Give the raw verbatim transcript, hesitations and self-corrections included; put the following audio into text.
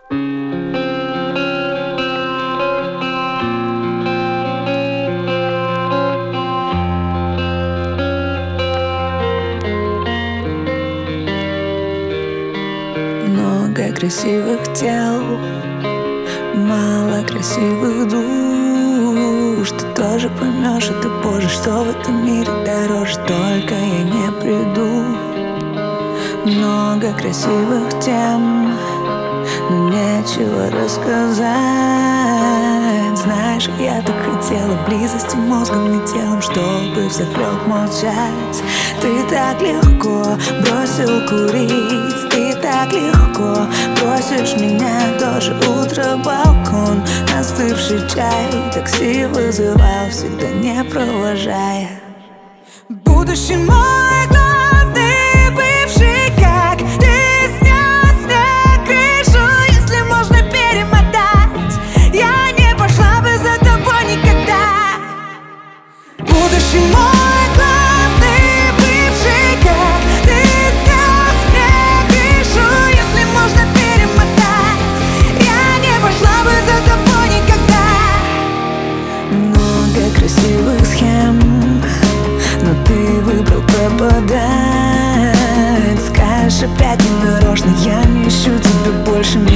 Много красивых тел, мало красивых душ. Ты тоже поймешь это позже, что в этом мире дороже. Только я не приду. Много красивых тем, но нечего рассказать. Знаешь, я так хотела близости мозгом и телом, чтобы взахлеб молчать. Ты так легко бросил курить, ты так легко бросишь меня. Тоже утро, балкон, остывший чай, такси вызывал, всегда не провожая. Будущий мой главный бывший, как ты снес мне крышу. Если можно перемотать, я не пошла бы за тобой никогда. Будущий мой главный бывший, как ты снес мне крышу. Если можно перемотать, я не пошла бы за тобой никогда. Много красивых схем, но ты выбрал пропадать. Скажешь опять не нарочно, я не ищу тебя больше.